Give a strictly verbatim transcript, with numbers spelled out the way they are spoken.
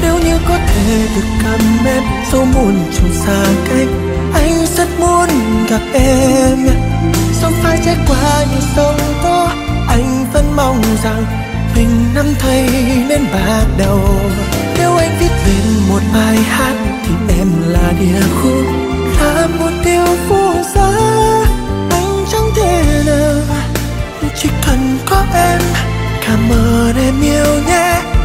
Nếu như có thể được cầm em dẫu muôn trùng xa cách, anh rất muốn gặp em. Sông phai trải qua những sông tố, anh vẫn mong rằng mình năm thay nên bạc đầu. Nếu anh viết lên một bài hát thì em là địa khúc, là một điều vô giá. Anh chẳng thể nào, chỉ cần có em. Cảm ơn em yêu nhé.